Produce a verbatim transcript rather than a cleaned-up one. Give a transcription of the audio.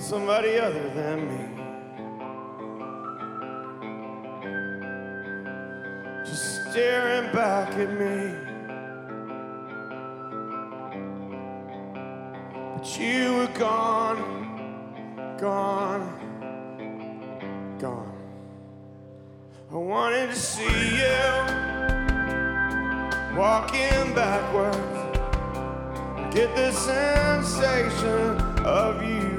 somebody other than me. Just staring back at me. But you were gone, gone, gone. I wanted to see you walking backwards, get the sensation of you